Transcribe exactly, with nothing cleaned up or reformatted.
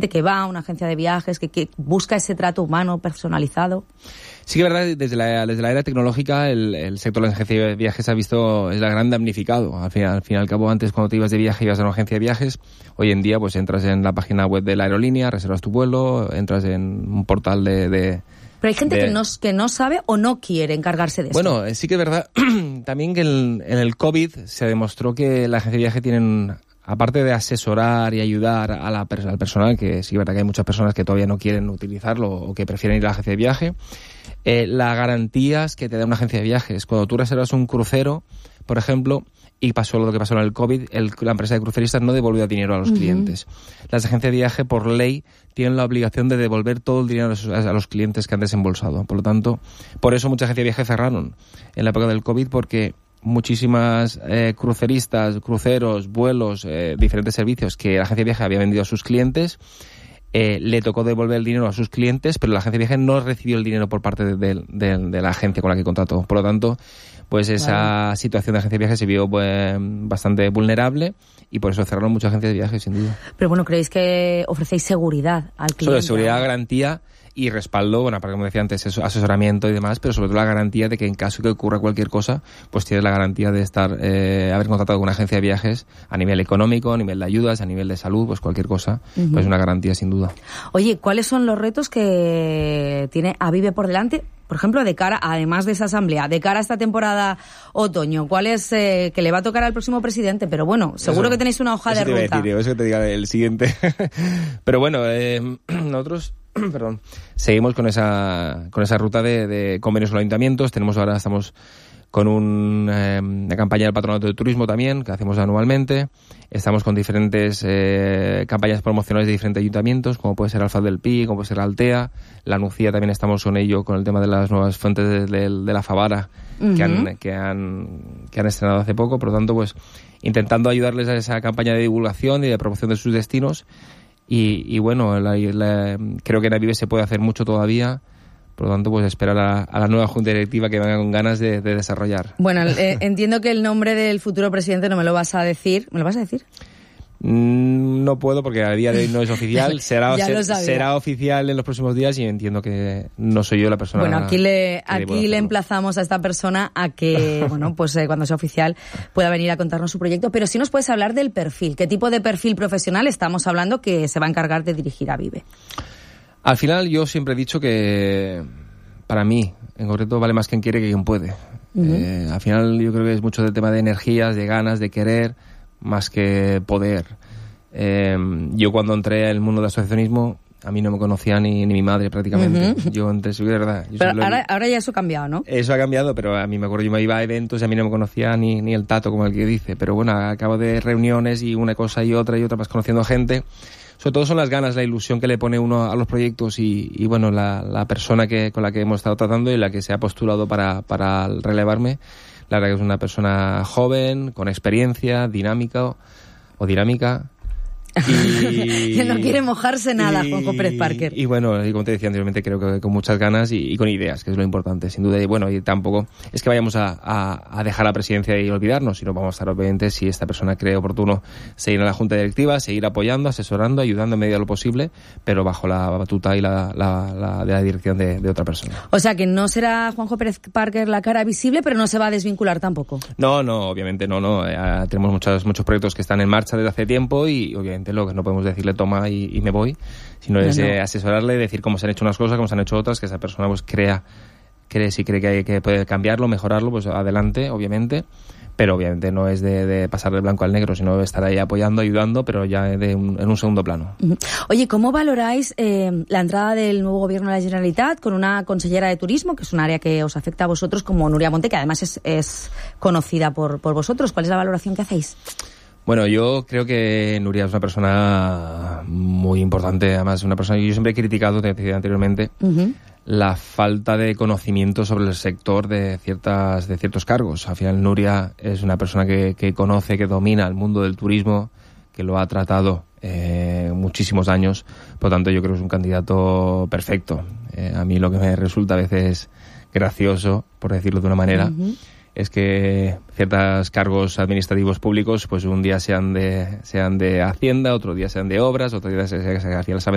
gente que va a una agencia de viajes, que, que busca ese trato humano personalizado. Sí que es verdad, desde la, desde la era tecnológica el, el sector de las agencias de viajes ha visto, es la gran damnificado. Al fin, al fin y al cabo, antes cuando te ibas de viaje ibas a una agencia de viajes, hoy en día pues entras en la página web de la aerolínea, reservas tu vuelo, entras en un portal de... de Pero hay gente de... que, no, que no sabe o no quiere encargarse de eso. Bueno, sí que es verdad también que en, en el COVID se demostró que la agencia de viaje tienen... Aparte de asesorar y ayudar a la, al personal, que sí es verdad que hay muchas personas que todavía no quieren utilizarlo o que prefieren ir a la agencia de viaje, eh, las garantías que te da una agencia de viajes. Cuando tú reservas un crucero, por ejemplo, y pasó lo que pasó en el COVID, el, la empresa de cruceristas no devolvió dinero a los uh-huh. clientes. Las agencias de viaje, por ley, tienen la obligación de devolver todo el dinero a los clientes que han desembolsado. Por lo tanto, por eso muchas agencias de viaje cerraron en la época del COVID, porque muchísimas eh, cruceristas, cruceros, vuelos, eh, diferentes servicios que la agencia de viaje había vendido a sus clientes, eh, le tocó devolver el dinero a sus clientes, pero la agencia de viaje no recibió el dinero por parte de, de, de, de la agencia con la que contrató. Por lo tanto, pues esa vale. situación de agencia de viaje se vio pues, bastante vulnerable y por eso cerraron muchas agencias de viaje, sin duda. Pero bueno, ¿creéis que ofrecéis seguridad al cliente? Sobre seguridad, garantía y respaldo, bueno, para como decía antes, eso, asesoramiento y demás, pero sobre todo la garantía de que en caso que ocurra cualquier cosa, pues tienes la garantía de estar, eh, haber contratado con una agencia de viajes a nivel económico, a nivel de ayudas, a nivel de salud, pues cualquier cosa, uh-huh. pues una garantía sin duda. Oye, ¿cuáles son los retos que tiene Avive por delante? Por ejemplo, de cara, además de esa asamblea, de cara a esta temporada otoño, ¿cuál es eh, que le va a tocar al próximo presidente? Pero bueno, seguro eso, que tenéis una hoja de te ruta. Decir, eso que te diga el siguiente. Pero bueno, eh, nosotros... Perdón, seguimos con esa con esa ruta de, de convenios con los ayuntamientos. Tenemos ahora, estamos con un, eh, una campaña del Patronato de Turismo también, que hacemos anualmente. Estamos con diferentes eh, campañas promocionales de diferentes ayuntamientos, como puede ser Alfaz del Pi, como puede ser Altea. La Nucía también estamos con ello, con el tema de las nuevas fuentes de, de, de la Favara, uh-huh. que, han, que, han, que han estrenado hace poco. Por lo tanto, pues intentando ayudarles a esa campaña de divulgación y de promoción de sus destinos. Y, y bueno, la, la, creo que en Avive se puede hacer mucho todavía, por lo tanto pues esperar a, a la nueva junta directiva que venga con ganas de, de desarrollar. Bueno, eh, entiendo que el nombre del futuro presidente no me lo vas a decir. ¿Me lo vas a decir? No puedo porque a día de hoy no es oficial. Será, ser, será oficial en los próximos días y entiendo que no soy yo la persona. Bueno, aquí le aquí le emplazamos a esta persona a que, bueno, pues eh, cuando sea oficial pueda venir a contarnos su proyecto. Pero sí nos puedes hablar del perfil. ¿Qué tipo de perfil profesional estamos hablando que se va a encargar de dirigir Avive? Al final yo siempre he dicho que para mí, en concreto, vale más quien quiere que quien puede. Uh-huh. Eh, al final yo creo que es mucho del tema de energías, de ganas, de querer, más que poder. Eh, yo cuando entré al mundo del asociacionismo, a mí no me conocía ni, ni mi madre prácticamente. Uh-huh. Yo entré, de verdad. Yo pero ahora, ahora ya eso ha cambiado, ¿no? Eso ha cambiado, pero a mí me acuerdo, yo me iba a eventos y a mí no me conocía ni, ni el tato, como el que dice. Pero bueno, a cabo de reuniones y una cosa y otra y otra, vas conociendo gente. Sobre todo son las ganas, la ilusión que le pone uno a los proyectos y, y bueno, la, la persona que con la que hemos estado tratando y la que se ha postulado para, para relevarme. La verdad que es una persona joven, con experiencia, dinámica o, o dinámica. Y no quiere mojarse nada, y, Juanjo Pérez Parker. Y bueno, y como te decía anteriormente, creo que con muchas ganas y, y con ideas, que es lo importante, sin duda. Y bueno, y tampoco es que vayamos a, a, a dejar la presidencia y olvidarnos, sino vamos a estar obviamente, si esta persona cree oportuno, seguir en la junta directiva, seguir apoyando, asesorando, ayudando en medida de lo posible, pero bajo la batuta y la, la, la de la dirección de, de otra persona. O sea, que no será Juanjo Pérez Parker la cara visible, pero no se va a desvincular tampoco. No, no, obviamente no, no. Eh, tenemos muchos, muchos proyectos que están en marcha desde hace tiempo y obviamente lo que no podemos decirle toma y, y me voy, sino es no, no. Eh, asesorarle, decir cómo se han hecho unas cosas, cómo se han hecho otras, que esa persona pues crea, cree si cree que, hay, que puede cambiarlo, mejorarlo, pues adelante, obviamente, pero obviamente no es de, de pasar del blanco al negro, sino de estar ahí apoyando, ayudando, pero ya de un, en un segundo plano. Oye, ¿cómo valoráis eh, la entrada del nuevo gobierno de la Generalitat con una consellera de turismo, que es un área que os afecta a vosotros, como Nuria Monte, que además es, es conocida por, por vosotros? ¿Cuál es la valoración que hacéis? Bueno, yo creo que Nuria es una persona muy importante, además una persona que yo siempre he criticado, te decía anteriormente, uh-huh. la falta de conocimiento sobre el sector de ciertas de ciertos cargos. Al final Nuria es una persona que, que conoce, que domina el mundo del turismo, que lo ha tratado eh, muchísimos años, por lo tanto yo creo que es un candidato perfecto. Eh, a mí lo que me resulta a veces gracioso, por decirlo de una manera, uh-huh. es que ciertos cargos administrativos públicos, pues un día sean de sean de Hacienda, otro día sean de Obras, otro día sean de